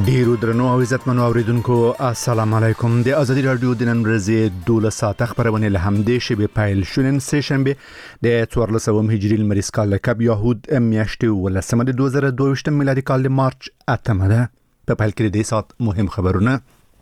ډیرو درنو او عزتمنو اوریدونکو السلام علیکم. د ازادي رادیو د نن ورځې 12 ساعت خبرونه له همدې شبي پایل شونن سه شنبه د 14 هجری المریز کال کب یهود میاشتې ولسمه د 2022 میلادي کال مارچ 8 ده. په پیل کې د سات مهم خبرونه.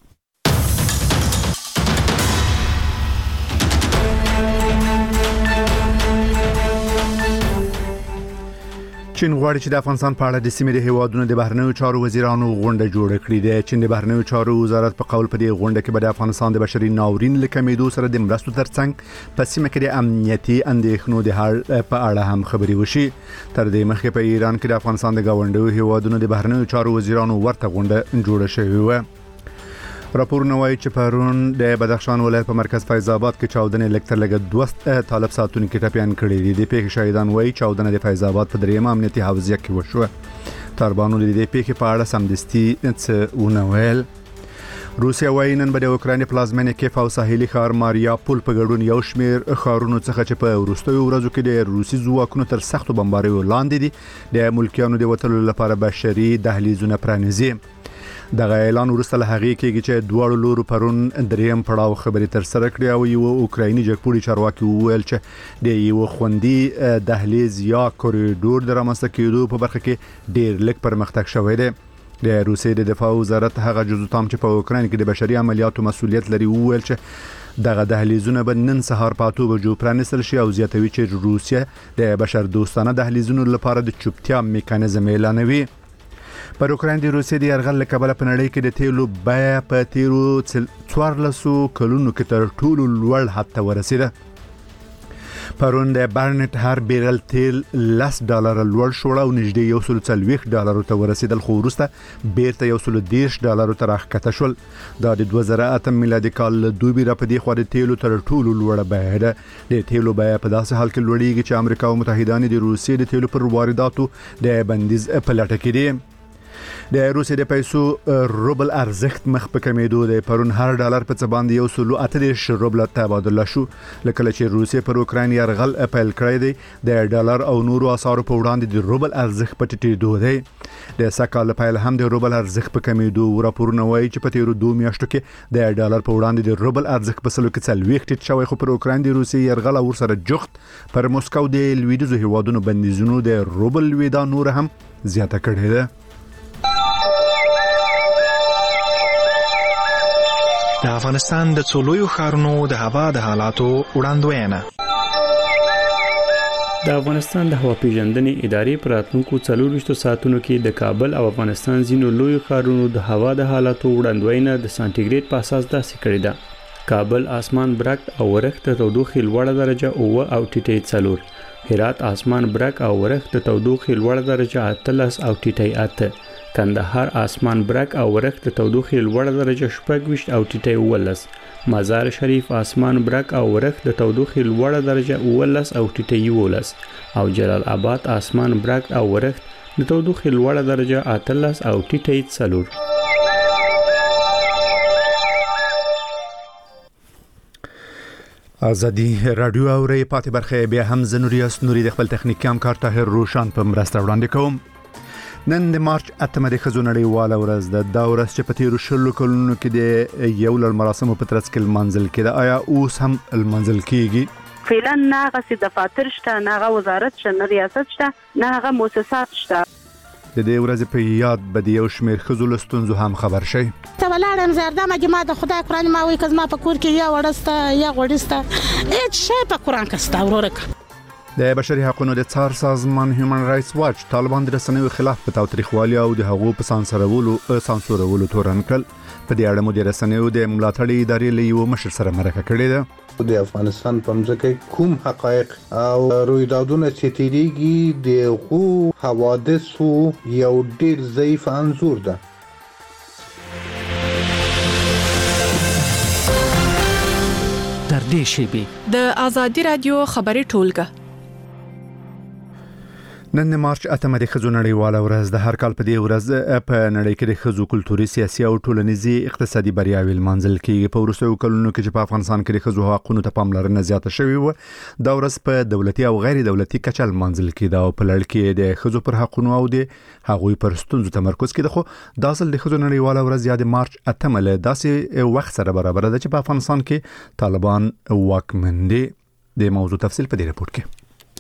چین غواړي چې د افغانستان په اړه د سیمې د هیوادونو د بهرنیو چارو وزیرانو غونډه جوړه کړي. د چین د بهرنیو چارو وزارت په قول په دې غونډه کې به د افغانستان د بشري ناورین له کمیدو سره د مرستو ترڅنګ په سیمه کې د امنیتي اندېښنو د حل په اړه هم خبرې وشي. تر دې مخکې په ایران کې د افغانستان د گاونډیو هیوادونو د بهرنیو چارو وزیرانو ورته غونډه جوړه شوې و. راپورونه وایي چې پرون د بدخشان ولایت په مرکز فیض آباد کې چاودنې لکتر لګ 2 طالب ساتونکو ټپيان کړي دي. د پیښې شاهدان وایي چاودنه د فیض آباد په درېیم امنیتي حوزه کې وشوه. طالبانو د دې پیښې په اړه سمدستي څه ونه ویل. روسیا وایي نن به د اوکرانیا پلازمینه کیف او ساحلي ښار ماریاپول په ګډون یو شمیر ښارونو څخه چې په وروستیو ورځو کې د روسي ځواکونو تر سختو بمباریو لاندې دي د ملکیانو د وټلو لپاره بشري دهلیزونه پرانیزي. دغه اعلان وروسته له هغې کېږي چې دوه لورو پرون دریم پړاو خبرې تر سره کړې او یو اوکرایني جګپوړي چارواکي وویل چې د یو خوندي دهلیز یا کوریډور د رامنځته کېدو په برخه کې ډېر لږ پرمختګ شوی دی. د روسیې د دفاع وزارت هغه جزو تام چې په اوکراین کې د بشري عملیاتو مسؤلیت لري وویل چې دغه دهلیزونه به نن سهار په 8 بجو پرانیستل شي او زیاتوي چې روسیا د بشر دوستانه دهلیزونو لپاره د چوپتیا میکانیزم اعلانوي. پر اوکراین د روسیې د یرغل لکبله په نړۍ کې د تیلو بیه په تیرو 14 کلونو کې تر ټولو لوړ حد ته ورسیده. پرون د برنټ هر بیرل تیل $10 لوړ شو او نږدې $140 ته ورسیدل، خو وروسته بیرته $110 ته راښکته شول. دا د 2008 میلادي کال دوی را په دې خوا د تیلو تر ټولو لوړه بیه ده. د تیلو بیه په داسې حال کې لوړیږي چې امریکا او متحدان د روسیې د تیلو پر وارداتو د بندیز په لټه کې دي. د روسیې د پیسو روبل ارزښت مخ په کمیدو دی. پرون هر ډالر په څه باندې $138 روبل تبادله شو. لکه چې روسیې پر اوکراین یرغل پیل کړی دی د ډالر او نورو اسعارو په وړاندې د روبل ارزښت په ټیټېدو دی. د سکهال پیل هم د روبل ارزښت په کمیدو. راپورونه وایي چې په تیرو 2 میاشتو کې د ډالر په وړاندې د روبل ارزښت په 40 ټیټ شوی، خو پر اوکراین د روسیې یرغل او سره جخت پر موسکو د لویدیځو هیوادونو بندیزونو د روبل لویدا نور هم زیاته کړې ده. د افغانستان د څولویو ښارونو د هوا د حالاتو وړاندوینه. د افغانستان د هوا پیژندنې ادارې پر راتلونکو 24 ساعتونو کې د کابل او افغانستان ځینو لویو ښارونو د هوا د حالاتو وړاندوینه د سانتیګریډ په اساس داسې کړې ده. کابل اسمان برک او ورښت د تودوخې لوړه درجه 9 او ټیټې 4. هرات اسمان برک او ورښت د تودوخې لوړه درجه 13 او ټیټې 8. کندهار اسمان برک او ورښت د تودوخې لوړه درجه 24 او ټیټې 19. مزار شریف اسمان برک او ورښت د تودوخې لوړه درجه 19 او ټیټې 11. او جلال آباد اسمان برک او ورښت د تودوخې لوړه درجه 13 او ټیټې 4. ازادي رادیو اوري پاتې برخه بیا هم زنوریاس نوري د خپل تخنیکی همکار طاهر روشان په مرسته وړاندې کوم. نن د مارچ 8 د ښځو نړیواله ورځ ده. دا ورځ چې په تیرو 10 کلونو کې د یو لړ مراسمو په ترڅ کې لمانځل کېده. آیا اوس هم لمانځل کېږي؟ فعلا نه هغه دفاتر شته، نه هغه وزارت شته، نه ریاست شته، نه هغه مؤسسات شته. د دې ورځې په یاد به د یو شمېر ښځو له ستونزو هم خبر شئ. ته ولاړم زردمه جما د خدای قرآن ما وایي که زما په کور کې یا وړسته یا غوړسته هیڅ شی په قرآن کې ستا ورورک. د بشري حقوقو د څار سازمان هیومن رائټس واچ طالبان د رسنیو خلاف په تاوتریخوالي او د حقوقو په سانسورولو تورن کړل. په دې اړه مو د رسنیو د ملاتړ ادارې له یو مشر سره مرکه کړې ده. د افغانستان په مځکه کوم حقایق او رویدادونه چې تیریږي د حوادثو یو ډیر ضعیف انځور ده. در دې شیبې د ازادي رادیو خبري ټولګه نن مارچ 8 د ښځو نړیواله ورځ د هر کال په دې ورځ په نړۍ کې د ښځو کلتوري سیاسي او ټولنیزي اقتصادي بریاوې لمانځل کیږي. په وروستیو کلونو کې چې په افغانستان کې د ښځو حقوقو ته پاملرنه زیاته شوې و، دا ورځ په دولتي او غیر دولتي کچه لمانځل کیده او په لړ کې د ښځو پر حقوقو او د هغوی پر ستونزو تمرکز کیده. خو دا اصل د ښځو نړیواله ورځ یا د مارچ 8 له داسې وخت سره برابر ده چې په افغانستان کې طالبان واکمن دي. د موضوع تفصیل په دې رپورت کې.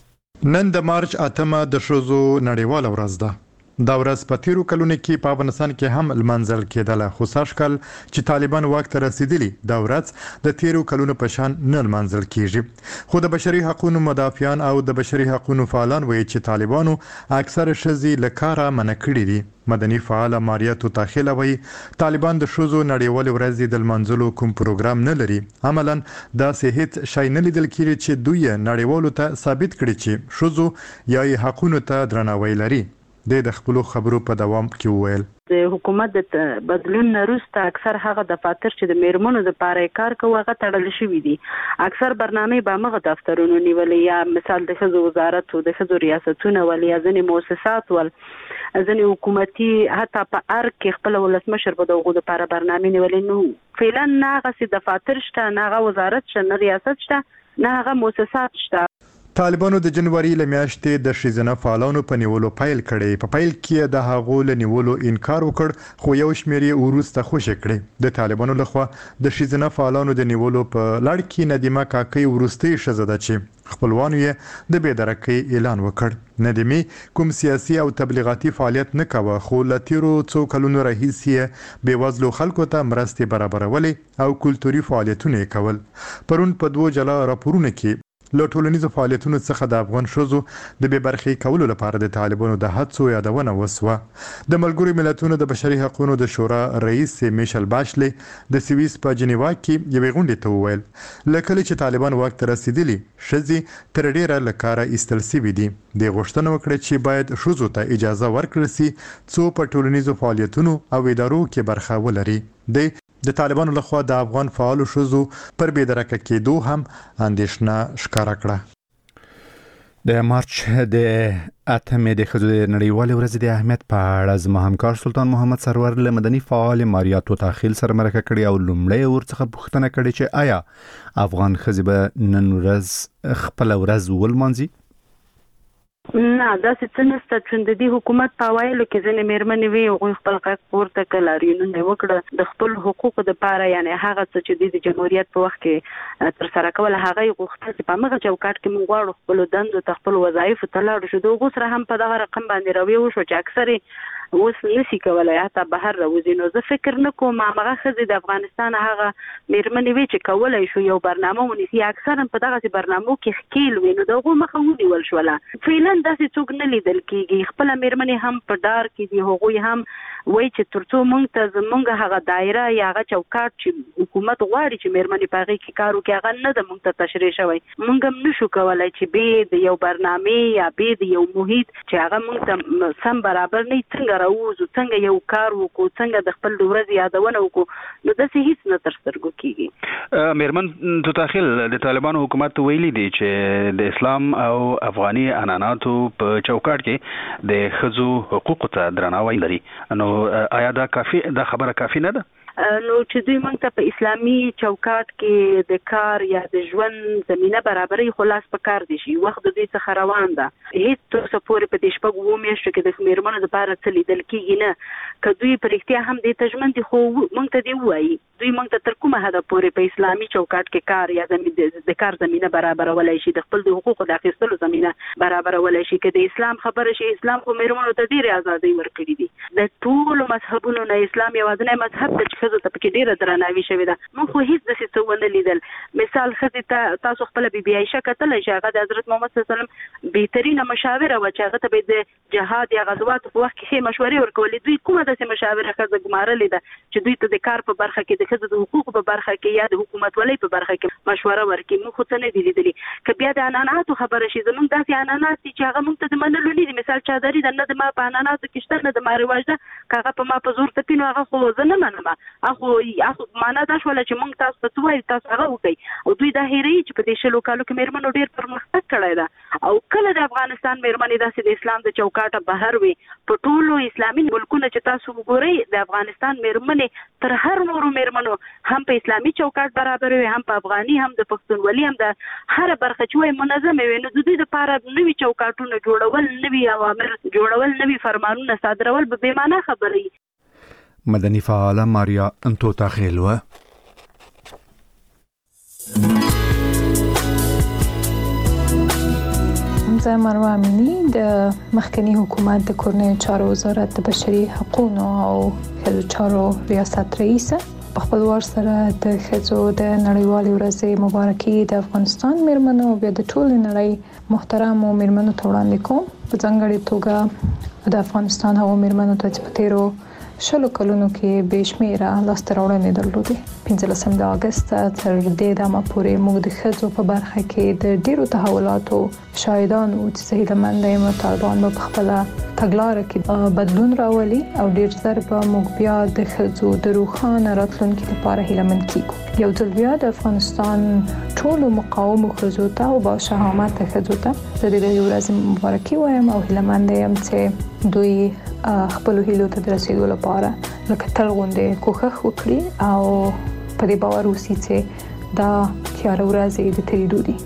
نن د مارچ 8 د ښځو نړیواله ورځ ده. دا ورځ په تیرو کلونو کې په افغانستان کې هم لمانځل کېدله، خو سږکال چې طالبان واک ته رسیدلی دا ورځ د تیرو کلونو په شان نه لمانځل کیږي. خو د بشري حقوقو مدافعان او د بشري حقوقو فعالان وایي چې طالبانو اکثر ښځې له کاره منع کړي دي. مدني فعال ماریا توتاخیل وایي طالبان د ښځو نړیواله ورځ د لمانځلو کوم پروګرام نه لري. عملاً دا هیڅ شی نه لیدل کیږي چې دوی نړیوالو ته ثابت کړي چې ښځو یا حقوقو ته درناوی لري. د خپل خبرو په دوام کې وویل د حکومت د بدلون وروسته اکثر هغه دفاتر چې د میرمنو لپاره کار کوي هغه تړل شوی دي. اکثر برنامه به مغه دفترونو نیولې، یا مثال د ښځو وزارت او د ښځو ریاستونه ولې ځنې مؤسسات ول ځنې حکومتي حتی په ار کې خپل ولسمشر په دغه لپاره برنامه نیولې. نو فعلا ناغه سي دفاتر شته، ناغه وزارت شته، نه ریاست شته، ناغه مؤسسات شته. طالبانو د جنوري لمیاشتې د شیزنه فعالانو په نیولو پیل کړي. په پیل کې د هغو له نیولو انکار وکړ، خو یو شمېر یې ورسته خوشی کړي. د طالبانو لخوا د شیزنه فعالانو د نیولو په لړ کې ندیمه کاکي ورستي شزه ده چې خپلوانو یې د بېدرکۍ اعلان وکړ. ندیمي کوم سیاسي او تبلیغاتي فعالیت نه کاوه، خو له تیرو څو کلونو راهیسې بېوزلو خلکو ته مرستې برابرولې او کلتوري فعالیتونه یې کول. پرون په 2 جلا راپورونو کې له ټولنیزو فعالیتونو څخه د افغان ښځو د بې برخې کولو لپاره د طالبانو د هڅو یادونه وسوه. د ملګرو ملتونو د بشري حقوقو د شورا رئیس میشل باشلي د سویس په جنیوا کې یوې غونډې ته وویل لکه چې طالبان واک ته رسیدلی ښځې تر ډیره له کاره ایستل شوي دي. د غوښتنه وکړه چې باید ښځو ته اجازه ورکړل شي څو په ټولنیزو فعالیتونو او ادارو کې برخه ولري. د طالبانو لخوا د افغان فعالو ښځو پر بېدرکه کېدو هم اندېښنه ښکاره کړه. د مارچ د 8 د ښځو نړیوالې ورځې د اهمیت په اړه زما همکار سلطان محمد سرور له مدني فعال ماریا توتاخیل سره مرکه کړې او لومړی ورڅخه پوښتنه کړې چې آیا افغان ښځې به نن ورځ خپل ورځ ولمانځي؟ نه، دا څه نشته چې د دې حکومت په وایلو کې ځنې میرمنې وي او خپل حق پورته کړل وکړه د خپل حقوقو لپاره. یعنی هغه څه چې د جمهوریت په وخت کې تر سره کول هغه غوښتل چې په مغه چوکاټ کې موږ غواړو خپل دندو ته خپل وظایف ته لاړ شو. دغه سره هم په دغه رقم باندې راوي وشو چې اکثر اوس نشي کولای حتی بهر راوځي. نو زه فکر نه کوم هغه ښځې د افغانستان هغه میرمنې وي چې کولای شو یو برنامه ونیسي. اکثر په دغه برنامو کې خکیل وي، نو دغه مخه ونیول شوله. فعلا داسې څوک نه لیدل کېږي. خپل میرمنې هم په دار کې دي، هغوی هم وایي چې ترڅو موږ ته زموږ هغه دایره یا هغه چوکاټ چې حکومت غواړي چې میرمنې په هغې کې کار وکړي هغه نه ده موږ ته تشریح شوی. موږ هم نشو کولی چې بې د یو برنامې یا بې د یو محیط چې هغه موږ ته سم برابر نه څنګه راوځو، څنګه یو کار وکړو، څنګه د خپل د ورځې یادونه وکړو. نو داسې هیڅ نه تر سترګو کېږي. میرمن توتاخیل، د طالبانو حکومت ویلي دی چې د اسلام او افغاني عنعناتو په چوکاټ کې د ښځو حقوقو ته درناوی لري. نو آیا دا خبره کافي نه ده؟ نو چې دوی موږ ته په اسلامي چوکاټ کې د کار یا د ژوند زمينه برابرۍ خلاص په کار دي شي. وخت د دې څخه روان ده. هیڅ څه پورې په دې شپږ و میاشتو کې د میرمنو لپاره څه لیدل کېږي نه. که دوی په رښتیا هم دې تجمن دي خو موږ ته دی وایي دوی موږ ته تر کومه حده پورې په اسلامي چوکاټ کې کار یا د کار زمينه برابرولای شي، د خپل د حقوقو د اخیستلو زمينه برابرولای شي. که د اسلام خبره شي، اسلام خو میرمنو ته ډېرې ازادۍ ورکړي دي. د ټولو مذهبونو نه اسلام یوازینی مذهب دی چې ښځو ته پکې ډېره درناوي شوې ده. موږ خو هیڅ داسې څه ونه لیدل. مثال ښځې ته تاسو خپله بیبي عایشه کتلی شئ، هغه د حضرت محمد صلی الله علیه وسلم بهترینه مشاوره وه چې هغه ته به د جهاد یا غزواتو په وخت کې ښې مشورې ورکولې. دوی کومه داسې مشاوره ښځه ګمارلې ده چې دوی ته د کار په برخه کې د د ښځو د حقوقو په برخه کې یا د حکومت ولې په برخه کې مشوره ورکړي. موږ خو څه نه دي لیدلي. که بیا د عنعناتو خبره شي زموږ داسې عنعنات دي چې هغه موږ ته د منلو نه دي. مثال چادري ده نه د ما په عنعناتو کې شته نه د ما رواج ده. که هغه په ما په زور تپي نو هغه خو زه نه منم. هغه معنا دا شوله چې موږ تاسو ته څه وایو تاسو هغه وکړئ. او دوی دا هیروي چې په دې 100 کالو کې مېرمنو ډېر پرمختګ کړی ده. او کله د افغانستان مېرمنې داسې د اسلام د چوکاټه بهر وي په ټولو اسلامي ملکونو چې تاسو وګورئ د افغانستان مېرمنې تر هر نورو مېرمنو هم په اسلامي چوکاټ برابر وي هم په افغاني هم د پښتونولي هم د هر برخه چې وای منظمه وي. نو د دوی لپاره نوي چوکاټونه جوړول نوي اوامر جوړول نوي فرمانونه صادرول به بې معنا خبرې. مدني فعاله ماریا انتوتا خیلوه زه مروه امینی د مخکنی حکومت د کورنیو چارو وزارت د بشري حقوقو او ښځو چارو ریاست رئیسه په خپل وار سره د ښځو د نړیوالې ورځې مبارکي د افغانستان مېرمنو او بیا د ټولې نړۍ محترمو مېرمنو ته وړاندې کوم. په ځانګړې توګه د افغانستان هغو مېرمنو ته چې په تیرو 100 کلونو کې بې شمیره لاسته راوړنې درلودې. 15 د اگست تر دې دمه پورې موږ د ښځو په برخه کې د ډیرو تحولاتو شاهدان وو چې زه هیله مند یم طالبان به په خپله تګلاره کې بدلون راولي او ډیر ژر به موږ بیا د ښځو د روښانه راتلونکي لپاره هیله مند کیږو. یو ځل بیا د افغانستان ټولو مقاومو ښځو ته او با شهامته ښځو ته د دې ورځې مبارکي وایم او هیله مند یم چې دوی خپل هیلو ته د رسیدو لپاره لکه تل غوندې کوښښ وکړي او په دې باور اوسي چې دا تیاره ورځې د تېرېدو دي.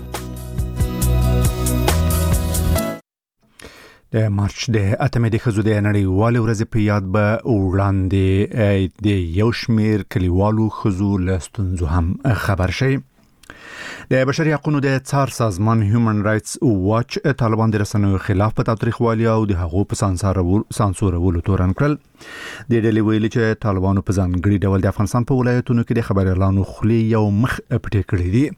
د مارچ د 8 د ښځو د نړیوالې ورځې په یاد به وړاندې د یو شمېر کلیوالو ښځو له ستونزو هم خبر شي. د بشري حقوقو د څار سازمان هیومن رائټس واچ طالبان د رسنیو خلاف په تاریخوالي او د هغو په سانسورولو تورن کړل. د ډلې ویلي چې طالبانو په ځانګړي ډول د افغانستان په ولایتونو کې د خبريالانو خولې یو مخ پټې کړې دي.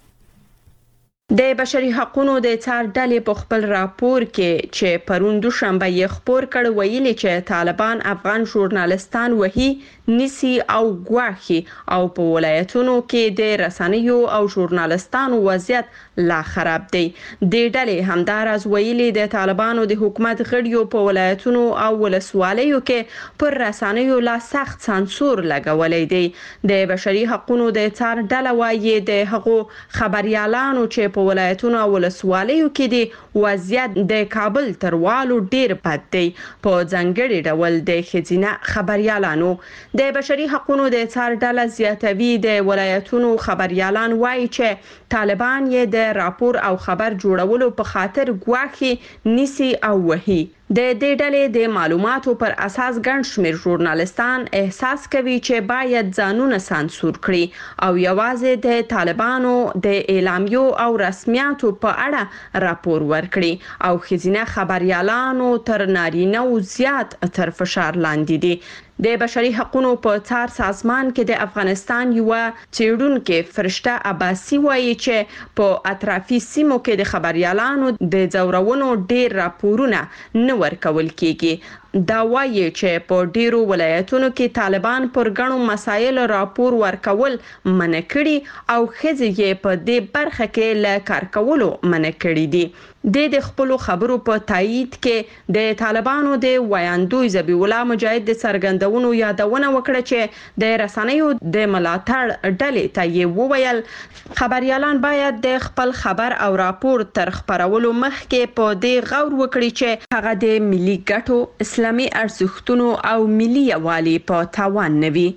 د بشري حقوقو د څار ډلې په خپل راپور کې چې پرون دوشنبه یې خبر کړ ویلي چې طالبان افغان ژورنالستان وهي نسی او ګواخي او په ولایتونو کې د رسنیو او ژورنالستانو وضعیت لا خراب دی. د ډلې همدارز ویلي د طالبانو د حکومت غړیو په ولایتونو او ولسوالیو کې پر رسنیو لا سخت سانسور لګولې دی. د بشري حقوقو د څار ډله وايي د هغو خبريالانو چې په ولایتونو او ولسوالیو کې دی وضعیت د کابل تروالو ډیر بد دی. په ځانګړي ډول د ښځینه خبريالانو د بشري حقوقو د څار ډله زیاتوي د ولایتونو خبريالان وایي چې طالبان یې د راپور او خبر جوړولو په خاطر ګواخي نسی او وهي. د دې ډلې د معلوماتو پر اساس ګڼ شمېر ژورنالستان احساس کوي چې باید ځانونه سانسور کړي او یوازې د طالبانو د اعلامیو او رسمیاتو په اړه راپور ورکړي او ښځینه خبريالانو تر نارینه او زیات تر فشار لاندې دي. د بشري حقوقو په څار سازمان کې د افغانستان یو چیرونکو فرشته عباسی وایي چې په اطرافي سیمو کې د خبريالانو د ځورونو ډیر راپورونه نه ورکول کیږي. دا وایي چې په ډیرو ولایتونو کې طالبان پر غنو مسایل راپور ورکول منع کړي او ښځې یې په دې برخه کې له کار کولو منع کړي دي. د خپل خبرو په تایید کې د طالبانو د وایاندوی ذبیح الله مجاهد د سرګندونو یادونه وکړه چې د رسنیو د ملاتړ ډلې ته یې وویل خبريالان باید د خپل خبر او راپور تر خبرولو مخکې په دې غور وکړي چې هغه د ملي ګټو اسلامي ارزښتونو او ملي یووالي په تاوان نه وي.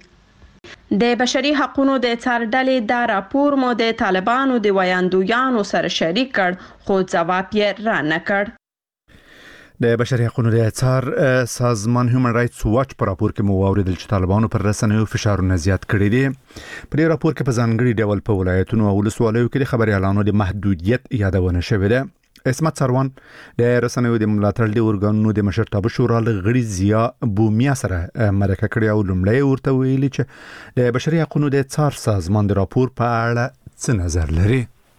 د بشري حقوقو د څار ډلې دا راپور مو د طالبانو د وایاندویانو سره شریک کړ خو ځواب یې را نه کړ. د بشري حقوقو د څار سازمان هیومن رائټس واچ په راپور کې مو واوریدل چې طالبانو پر رسنیو فشارونه زیات کړي دي. په دې راپور کې په ځانګړي ډول په ولایتونو او ولسوالیو کې د خبريالانو د محدودیت یادونه شوې ده. اسمت سروان د رسنیو د ملاتړ د ارګانونو د مشرتابه شورا لغړي زیا بومیا سره مرکه کړې او لومړی ورته ویلي چې د بشري حقوقو د څار سازمان د راپور په اړه څه نظر لري.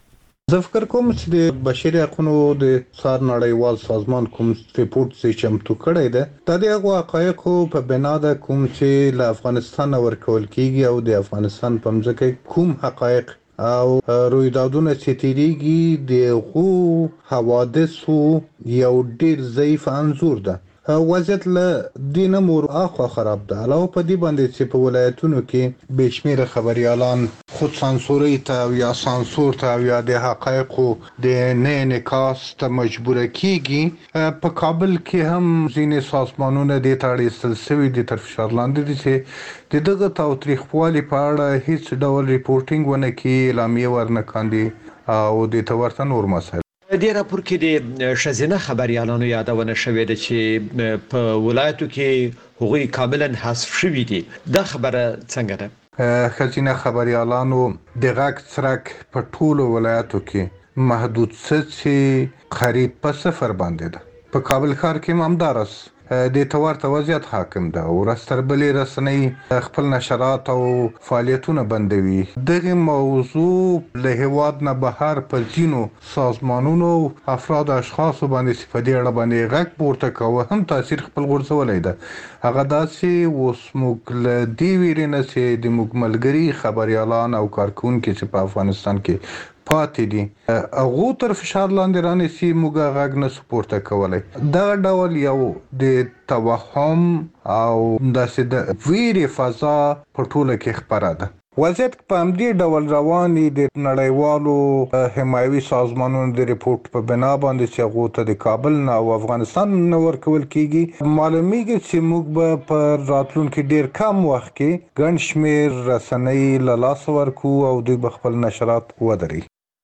زه فکر کوم چې د بشري حقوقو د څار نړیوال سازمان کوم ریپورت چې چمتو کړی دی دا د هغو حقایقو په بنا ده کوم چې له افغانستان ورکول کیږي او د افغانستان په مځکه کوم حقایق او رویدادونه چې تیریږي د هغو حوادثو یو ډیر ضعیف انځور ده. وضعیت له دینه مور اخوا خراب ده. علاوه په دې باندې چې په ولایتونو کې بشمیره خبريالان خود سانسوري ته یا سانسور ته یا د حقایقو د نه انعکاس ته مجبور کیږي. په کابل کې هم ځینې سازمانونه د تاړي سلسوي د تر فشار لاندې دي چې د دغه تاریخوالي په اړه هیڅ ډول ریپورتینګ ونه کوي، اعلامیه ورنه کاندي او د تورته نور مسایل. د راپور کې د شزینه خبريالانو یادونه شوې ده چې په ولایتو کې هغوی کاملا حذف شوي دي. دا خبره څنګه ده؟ شزینه خبريالانو د غاک څرک په ټولو ولایتو کې محدود څه قریب په صفر باندې ده. په کابل ښار کې همدارس د تورته وضعیت حاکم ده او راستربلې رسنۍ خپل نشرات او فعالیتونه بندوي. دغه موضوع له هیواد نه بهر په ځینو سازمانونو افراد اشخاص باندې په دې اړه باندې غږ پورته کوي هم تاثیر خپل غورځولای ده. هغه داسې اوس موږ له دې ویرینه چې د موږ ملګري خبريالان او کارکونکو چې په افغانستان کې پاتې دي هغه تر فشار لاندې رانیسي موږ غږ نه سپورته کولای. دا ډول یو د توهم او داسې د ویرې فضا په ټوله کې خپره ده. وضعیت په همدې ډول رواني د نړیوالو حمایوي سازمانونو د ریپورت په بنا باندې چې هغه ته د کابل نه او افغانستان نه ورکول کیږي. معلومیږي چې موږ به په راتلونکي ډیر کم وخت کې ګڼ شمیر رسنۍ له لاس ورکو او دوی به خپل نشرات ودري.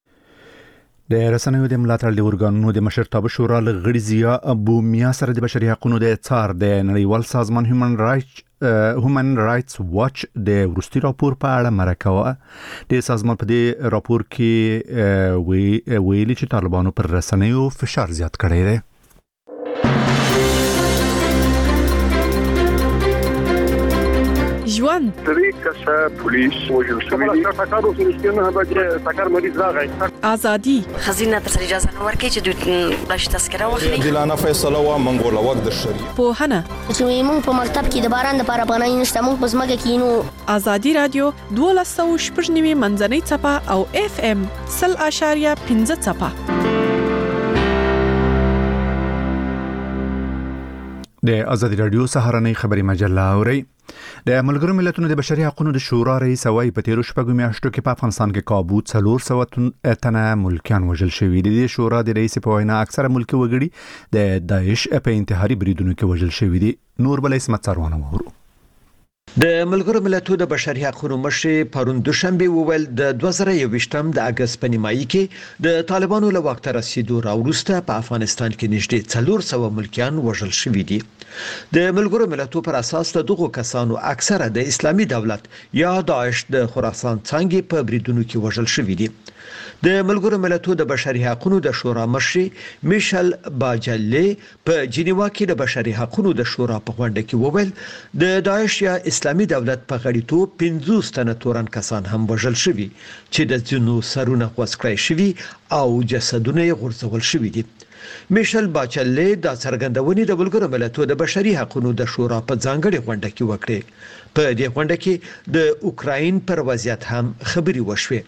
د رسنیو د ملاتړ د ارګانونو د مشرتابه شورا له غړي ضیا ابو میا سره د بشري حقوقو د څار د نړیوال سازمان هیومن رائټس واچ د ورستي راپور په اړه مرکه وه. د سازمان په دې راپور کې ویلي چې طالبانو پر رسنیو فشار زیات کړی دی. ژوند طریقه پولیس وجل شوی تاکارو سرستنه به تاکار مریض راغی ازادي خزینه تر اجازه نه ورکړي چې د تذکره واخلي. دلانه فیصله وا منګول وخت د شری په هنه چې موږ په مکتب کې د باران لپاره پناه نشته موږ په ځمکه کې نو. ازادي رادیو 12.9 منځنۍ چپه او FM 0.5 چپه. د ازادي رادیو سهارنۍ خبري مجله اوري. د ملګرو ملتونو د بشري حقوقو د شورا رئیس وايي په تیرو شپږو میاشتو کې په افغانستان کې کابو 400 تنه ملکیان وژل شوي دي. د شورا د رئیس په وینا اکثره ملکی وګړي د داعش په انتحاري بریدونو کې وژل شوي دي. نور بل اسمت څروانه وورو. د ملګرو ملتونو د بشري حقوقو مشر پرون دوشنبه وویل د 2021م د اگست په نیمایي کې د طالبانو له وخت رسیدو راوروسته په افغانستان کې نږدې 400 ملکیان وژل شوي دي. د ملګرو ملتونو پر اساس دغه کسانو اکثره د اسلامي دولت یا داعش د خراسان څنګه په بریدونو کې وژل شوي دي. د ملګرو ملتونو د بشري حقوقو د شورا مشر میشل باجلې په جنیوا کې د بشري حقوقو د شورا په غونډه کې وویل د داعش یا اسلامي دولت په غړیتوب 50 تنه تورن کسان هم وژل شوي چې د ځینو سرونه غوڅ شوي او جسدونه یې غورځول شوي دي. میشل باچلې د څرګندونې د ملګرو ملتونو د بشري حقوقو د شورا په ځانګړي غونډه کې وکړه. په دې غونډه کې د اوکراین پر وضعیت هم خبري وشوه.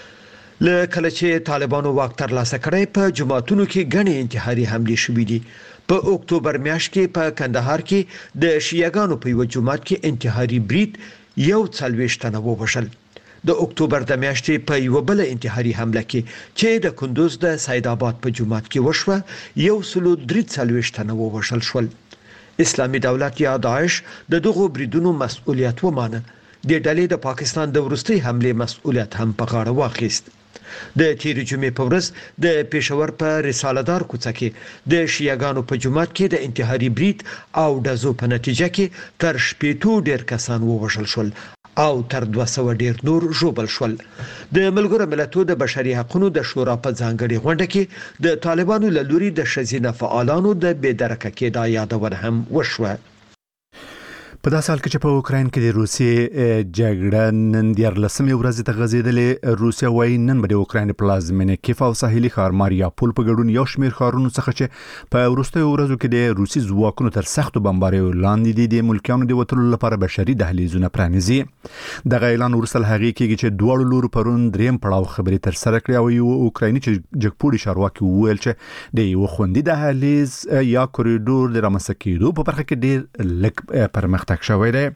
لکه چې طالبانو واک ترلاسه کړی په جماعتونو کې غني انتحاري حمله شوې دي. په اکتوبر میاشت کې په کندهار کې د شیعاګانو په یو جماعت کې انتحاري برید یو 40 تنه ووژل. د اکتوبر د میاشتې په یو بل انتحاري حمله کې چې د کندوز د سید آباد په جماعت کې وشوه یو 43 تنه ووژل شول. اسلامي دولت یا داعش د دغو بریدونو مسؤلیت ومانه. د ډلې د پاکستان د ورستي حمله مسؤلیت هم په غاړه واخیست. د تیر جمعې په ورځ د پېښور په رساله دار کوڅه کې د شیعاګانو په جماعت کې د انتحاري برید او دزو په نتیجه کې تر 80 ډیر کسان ووژل شول او تر 200 ډیر نور ژوبل شول. د ملګرو ملتونو د بشري حقوقو د شورا په ځانګړي غونډه کې د طالبانو له لوري د شزینه فعالانو د بې درکه کېدا یادونه هم وشوه. په داسې حال کې چې په اوکراین کې د روسیې جګړه نن 14مې ورځ ته غځېدلې، روسیا وایي نن به د اوکراین پلازمینه کیف او ساحلي ښار ماریاپول په ګډون یو شمېر ښارونو څخه چې په وروستیو ورځو کې د روسي ځواکونو تر سختو بمباریو لاندې دي د ملکیانو د وتلو لپاره بشري دهلیزونه پرانیزي. دغه اعلان وروسته له هغې کېږي چې دواړو لورو پرون دریم پړاو خبرې ترسره کړې او یو اوکرایني جګپوړي چارواکي وویل چې د یو خوندي دهلیز یا کوریډور د رامنځته کېدو په برخه کې ډېر لږ پرمختګ شوی دی.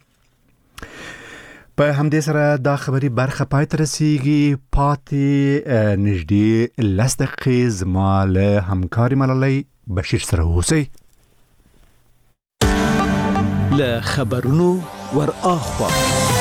په همدې سره دا خبري برخه پای ته رسیږي. پاتې نږدې 10 دقیقې زما له همکاري ملالۍ بشیر سره اوسئ. له خبرونو ور اخوا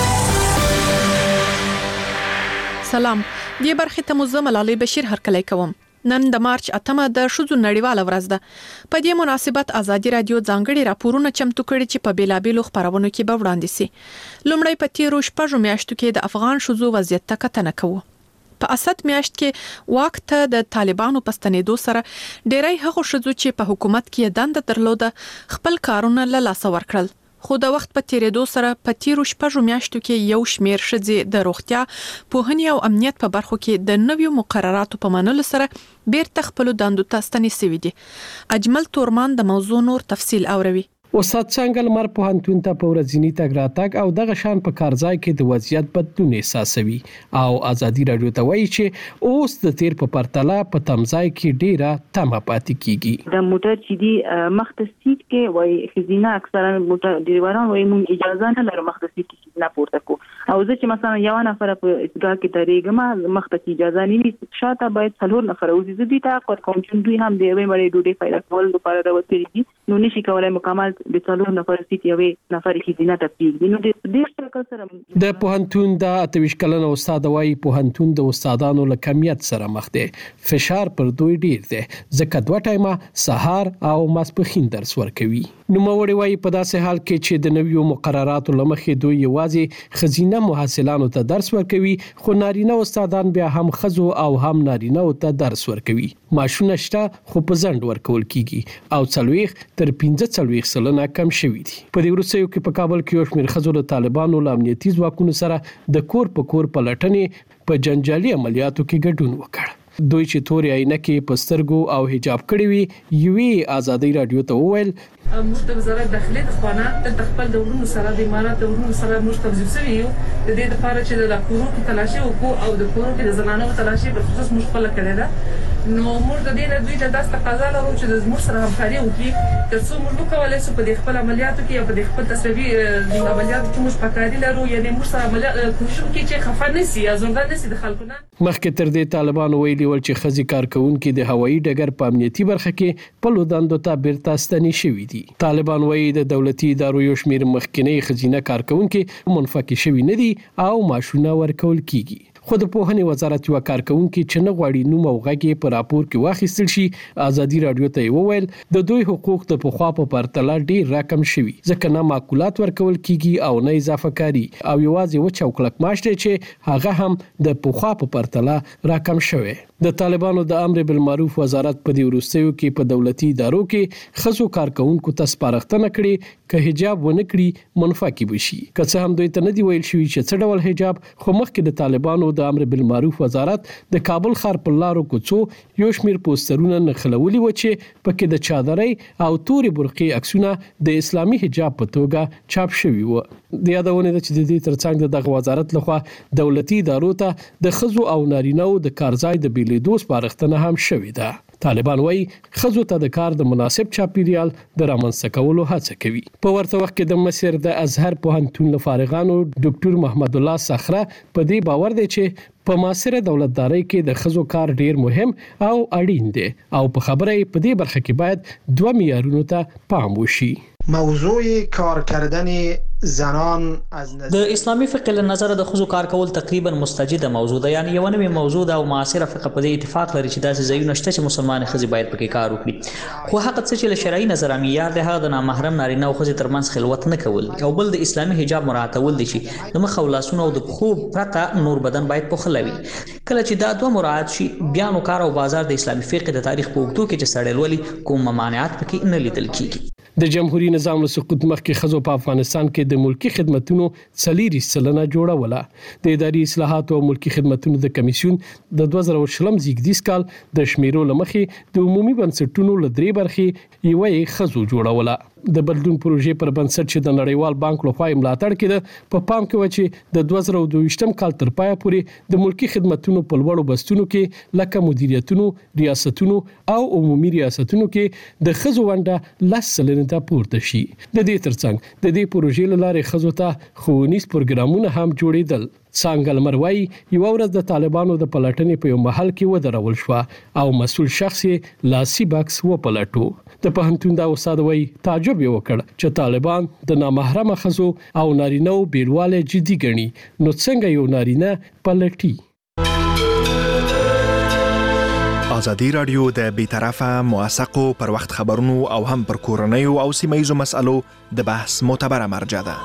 سلام، دې برخه ته مو ملالۍ بشیر هرکلی کوم. نن د مارچ 8 د ښځو نړیواله ورځ ده. په دې مناسبت ازادي رادیو ځانګړي راپورونه چمتو کړي چې په بیلابېلو خبرونو کې به وړاندې سي. لومړی په تیرو شپږو میاشتو کې د افغان ښځو وضعیت ته کتنه کوو. په اسد میاشت کې واک ته د طالبانو پستنېدو سره ډېری هغو ښځو چې په حکومت کې دنده درلوده خپل کارونه له لاسه ورکړل. خو د وخت په تیریدو سره په تیرو شپږو میاشتو کې یو شمېر ښځې د روغتیا، پوهنې او امنیت په برخو کې د نویو مقرراتو په منلو سره بیرته خپل دندو ته ستنې شوې دي. اجمل تورمان د موضوع نور تفصیل اوروي. استاد څنګه لمر پوهنتون ته په ورځنی تګ راتګ او دغه شان په کارځای کې د وضعیت بدلون احساسوي او ازادي رادیو ته وایي چې اوس د تیر په پرتله په تمځای کې ډیره تمه پاتې کیږي. د موټر چې دی مختصیت کې وایي خزینه اکثرا موټر ډریوران وایي موږ اجازه نه لرو مختصیت کې خزینه پورته کو او زه چې مثلا یو نفر په اسګا کې درېګم مختصی اجازه نه وي شاته باید څلور نفر وزي دي تا کور کوم چې دوی هم دی وایي مړې ډوډۍ پیدا کول لپاره راوځي نو نشي کولای مکمل د څلور نفر سیټ یوې نفر خزینه ته پیږي. نو د دې شکل سره د پوهنتون د 28 کلن استاد وایي پوهنتون د استادانو له کمیت سره مخ دی. فشار پر دوی ډیر دی ځکه دوه ټایمه سهار او ماسپښین درس ورکوي. نو موري وایي په داسې حال کې چې د نویو مقرراتو لمخې دوی یوازې خزینه محصلانو ته درس ورکوي خو نارینه استادان بیا هم خزو او هم نارینه ته درس ورکوي. ماشونه شته خو په ځند ورکول کیږي او 40 تر 45 سلنه کم شوی دي. په دې وروستیو کې په کابل کې یو شمېر خزو د طالبانو له امنیتي ځواکونو سره د کور په کور پلټنې په جنجالي عملیاتو کې ګډون وکړ. دوی چې تورې عینکې په سترګو او حجاب کړی وي یوې ازادي رادیو ته وویل موږ د وزارت داخلي د خوانات د خپل د ورونو سره د امارات د ورونو سره موږ توجیه سوي یو د دې لپاره چې د کورو کې تلاشي وکړو او د کورو کې د زنانو تلاشي په خصوص موږ خپل کړی ده. نو موږ د دې نه دوی ته داسې تقاضا لرو چې د موږ سره همکاري وکړي ترڅو موږ وکولای شو په خپل عملیاتو کې او په خپل تصویري عملیاتو کې موږ پکاري لرو یعنی موږ سره عملیات کوشش وکړي چې خفه نشي یا زنده نشي د خلکو نه. مخکې تر دې طالبانو ویلي ول چې خزي کارکونکو د هوایي ډګر په امنیتي برخه کې په لوداندو ته بیرته ستنې شوې دي. طالبان وایي د دولتي ادارو یو شمېر مخکنی خزینه کارکونکو منفکې شوي نه دي او معاشونه ورکول کیږي. خو د پوهنې وزارت یو کارکونکو چې نه غواړي نوم او غږی په راپور کې واخیستل شي ازادي رادیو ته وویل د دوی حقوق د پخوا په پرتله ډیر راکم شوي ځکه نه معقولات ورکول کیږي او نه اضافه کاری او یوازې و چوکلک معاش دی چې هغه هم د پخوا په پرتله راکم شوی. د طالبانو د امر بالمعروف وزارت په دې وروستیو کې په دولتي ادارو کې خزو کارکونکو ته سپارښتنه کړې چې حجاب ونه کړي منفکې بشي. که څه هم دوی ته نه دی ویل شوی چې څه ډول حجاب خو مخکې د طالبانو د امر بالمعروف وزارت د کابل ښار په لارو کوڅو یو شمېر پوسټرونه نښلولي و چې پکې د چادرۍ او تورې برقې عکسونه د اسلامي حجاب په توګه چاپ شوي و. د یادونه ده چې د دې ترڅنګ دغه وزارت لخوا دولتي ادارو ته د خزو او نارینه‌و د کارځای د بیلیدو سپارښتنه هم شوې ده. طالبان وایي خزو ته د کار د مناسب چاپیریال د رامنځته کولو هڅه کوي. په ورته وخت کې د مصر د ازهر پوهنتون له فارغانو ډاکټر محمد الله صخره په دې باور دی چې په معاصره دولتداري کې د خزو کار ډیر مهم او اړین دی او په خبره په دې برخه کې باید دوه معیارونو ته پام وشي. موضوع کار کردن زنان از نظر د اسلامي فقه له نظر د خزو کار کول تقریبا مستجده موضوع ده یعنی یو نوې موضوع ده او معاصره فقه په دې اتفاق لري چې داسې ځایونه شته چې مسلمان خزي باید پکې کار وکړي خو حق څه چې له شرعي نظر معیار ده هغه د نامحرم نارینه او خزي ترمنځ خلوت نه کول او بل د اسلامي حجاب مراعاتول دي چې د مخ او لاسونو او د خوب پرته نور بدن باید پخلوي. کله چې دا دوه مراعات شي بیا نو کار او بازار د اسلامي فقه د تاریخ په اوږدو کې چې سړی لولي کوم ممانعات پکې نه لیدل کیږي. د جمهوریت نظام له سقوط مخکې خزو په افغانستان کې د ملکی خدماتو 40% جوړوله. د اداري اصلاحات او ملکی خدماتو د کمیسیون د 2020 زیږدیز کال د شمیرو لمخې د عمومي بنسټونو له 3 برخې یوې خزو جوړوله. د بدلون پروژې پر بنسټ چې د نړیوال بانک لخوا ملاتړ کړي په پام کې و چې د 2022 کال تر پای پورې د ملکی خدماتو په لوړو بستونو کې لکه مدیریتونو، ریاستونو او عمومي ریاستونو کې د خزو ونډه 10% پورته شي. د دې ترڅنګ د دې پروژې لاره خزو ته ښوونیز پروګرامونه هم جوړیدل. څنګه لمروي یو ورځ د طالبانو د پلټنې په یو محل کې ودرول شو او مسؤل شخص لاسي بکس وپلټو. د پوهنتون د استاد وای تعجب وکړ چې طالبان د نامحرمه خزو او نارینه بیلواله جدي ګڼي، نو څنګه یو نارینه پلټي؟ ازادي رادیو د بیطرفه موثقو پر وخت خبرونو او هم پر کورنیو او سیمایي مسالو د بحث معتبره مرجع ده.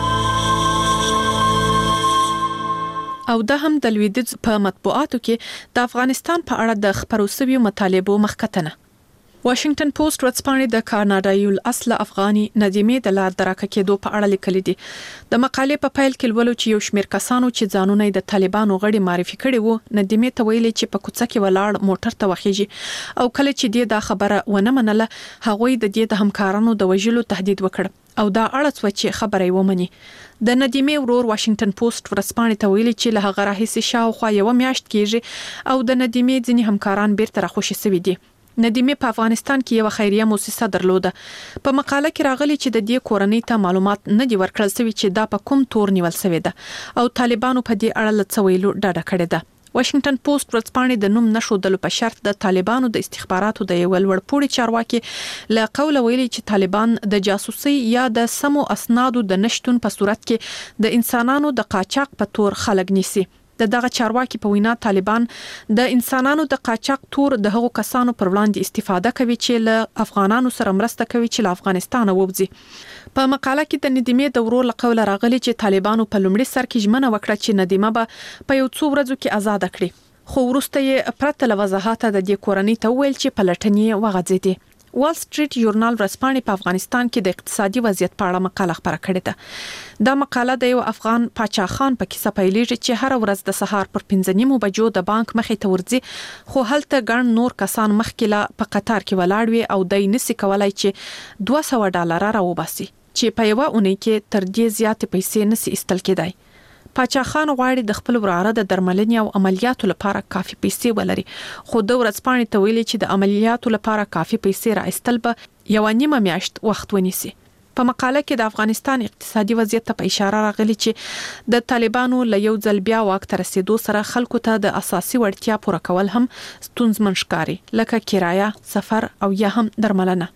او د هم د لویدیځ په مطبوعاتو کې د افغانستان په اړه د خبروسوي مطالبو مخکتنه. واشنگټن پوسټ ورځپاڼې د کاناډایي الاصل افغاني ندیمې د لار درکه کېدو په اړه لیکلي دي. د مقالې په پیل کې ولو چې یو شمېر کسانو چې ځانونه د طالبانو غړي معرفي کړي وو، ندیمې ته ویلي چې په کوڅه کې ولاړ موټر ته وخیږي او کله چې دا خبره ونه منله، هغوی د دې د همکارانو د وژلو تهدید وکړ او دا اړه څه چې خبره یې ومني. د ندیمې ورور واشنگټن پوسټ ورځپاڼې ته ویلي چې له هغه راهیسې شاوخوا یو میاشت کېږي او د ندیمې ځینې همکاران بیرته راخوشي سوي دي. ندیمې په افغانستان کې یو خیریه مؤسسه درلوده. په مقاله کې راغلي چې د دې کورنۍ ته معلومات نه دی ورکړل شوی چې دا په کوم تور نیول شوی ده او طالبانو په دې اړه لڅویلو ډاډه کړې ده. واشنگټن پوسټ ورځپاڼې د نوم نشودلو په شرط د طالبانو د استخباراتو د یو لوړپوړي چارواکي له قوله ویلي چې طالبان د جاسوسي یا د سمو اسنادو د نشټون په صورت کې د انسانانو د قاچاق په تور خلک نیسي. د دغه چارواکي په وینا طالبان د انسانانو د قاچاق تور د هغو کسانو پر وړاندې استفاده کوي چې له افغانانو سره مرسته کوي چې له افغانستان ووځي. په مقاله کې د ندیمې د ورور له قوله راغلي چې طالبانو په لومړي سر کې ژمنه وکړه چې ندیمه به په یو څو ورځو کې آزاد کړي، خو وروسته یې پرته له وضاحت د دې کورنۍ ته ویل چې پلټنې وغځېدې. وال سټریټ ژورنال ورځپاڼې په افغانستان کې د اقتصادي وضعیت په اړه مقاله خپره کړې ده. دا مقاله د یو افغان پاچا خان په کیسه پیلېږي چې هر ورځ د سهار پر 5:30 بجو د بانک مخې ته ورځي، خو هلته ګڼ نور کسان مخکې لا په قطار کې ولاړ وي او دای نسی کولای چې $200 راوباسي چې په یو اونۍ کې تر دې زیاتې پیسې نسی استل کېدای. پاچا خان غواړي د خپل وراره د درملنې او عملیاتو لپاره کافي پیسې ولري، خو د ورځپاڼې ته ویلي چې د عملیاتو لپاره کافي پیسې راایستل به 1.5 میاشت وخت ونیسي. په مقاله کې د افغانستان اقتصادي وضعیت ته په اشاره راغلي چې د طالبانو له یو ځل بیا واک ته رسیدو سره خلکو ته د اساسي وړتیا پوره کول هم ستونزمن ښکاري، لکه کرایه، سفر او یا هم درملنه.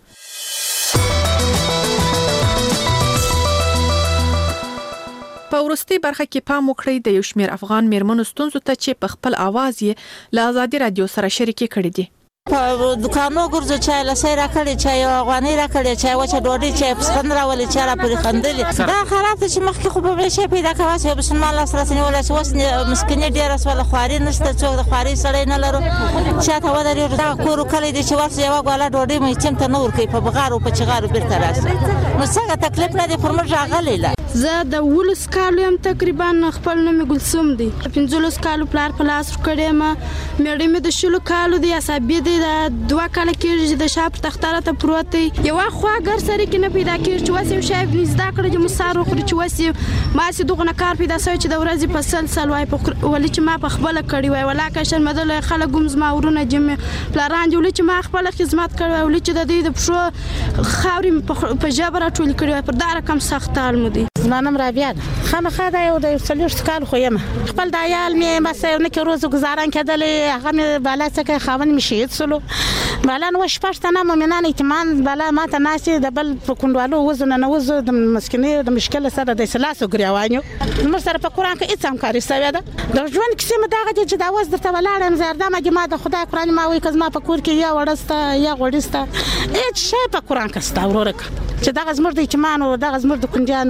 په ورستي برخه کې پام وکړئ د یو شمېر افغان میرمنو ستونزو ته چې په خپل आवाज یې له ازادي رادیو سره شریکي کړې دي. په دکانو ګرځو چې له سیر راکړي چې افغاني راکړي چې وچه ډوډۍ چې پسخند راولي چې را پرې خندلې دا خراب چې مخکې خو په شي پیدا کوي چې بسمان الله سره سنې ولا وس مسکینه ډیره سوال خواري نشته څوک د خواري سړی نه لرو چې ته ودرې دا کور کلی دي چې ورته یو غواړه ډوډۍ مې چم ته نور کوي په بغارو په چغارو بیرته راشي نو څنګه تکلیف نه دی فرمه راغلی لا. زه د ولس کالو هم تقریبا خپل نوم ګلسوم دی 15 کالو پلار په لاس کړې ما مېړې مې د شلو کالو دی عصبي دی د 2 کال کې د شاپ تختاره ته پروت دی یو خوا ګر سره کې نه پیدا کېږي چې واسه شاپ نزدا کړی چې مسار خو چې واسه ما سي دغه کار پیدا سوي چې د ورځې په سلسل وای په ولې چې ما په خپل کړی وای ولا که شر مدل خلک ګمز ما ورونه جم پلاران جوړ چې ما خپل خدمت کړی ولې چې د دې د پښو خاوري په جبر ټول کړی پر دار کم سخت حال مو دي. نانم رابیا خامخا دا یو د سلوش کال خو یم خپل د عیال مې بس نه کې روز گزاران کېدل هغه مې بالا څخه خاون مې شهید سلو بالا نو شپشت نه مؤمنان ایتمان بالا ما ته ناسي د بل په کوندوالو وزن نه وز د مسکینه د مشکل سره د سلاسو غریوانیو نو سره په قران کې اڅم کاری سوي ده د ژوند کیسه مې داغه چې دا وز درته ولاړم زردا ما د خدای قران ما وای کزما په کور کې یا وړسته یا غوړسته هیڅ شی په قران کې ستا ورک چې دغه زمر د ایتمان او دغه زمر د کندیانو دغه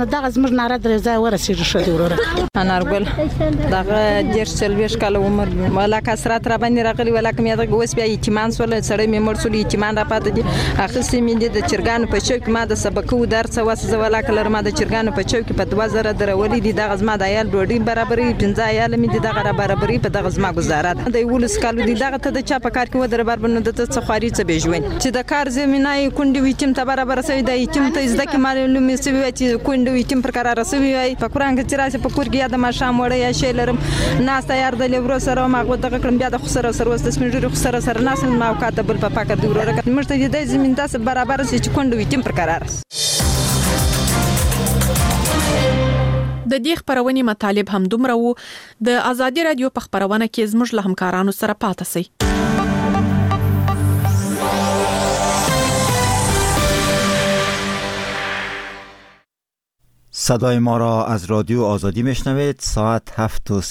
زموږ ناره درځه ورسېږي شو دی وروره. انارګل دغه ډیر سلويش کال عمر ولا کسرات را باندې راغلی ولا کوم یاد اوس بیا یتیمان سول سړی مې مرسول یتیمان را پاتې دي اخستې مې د چرګانو په چوک ما د سبقو درس وسه ولا کلر ما د چرګانو په چوک په 2000 درولې دي دغه زما د عیال ډوډۍ برابرې 15 عیال مې دغه برابرې په دغه زما گزاره ده د ولس کالو دي دغه ته د چا په کار کې و در برابر نه د څه خواري څه بجوین چې د کار زمينه کونډي ویتیم ته برابر سوي د یتیم ته زده کې معلومه سوي چې کونډي ویتیم پر قرار سوي په قران کې چې راځي په کور کې د ما شام وړه یا شی لرم ناس تیار د لیورو سره ما غو دغه کړم بیا د خسر سره وست سپینجوري خسر سره ناس ما وکړه بل په پاکر دی وروره کړم مرته د زمين تاسو برابر سي چې کونډ ویتیم پر قرار د دې خبرونې مطالب هم دومره وو د ازادي رادیو په خبرونه کې زموږ له همکارانو سره پاتې سي. صدای ما را از رادیو آزادی میشنوید. ساعت 7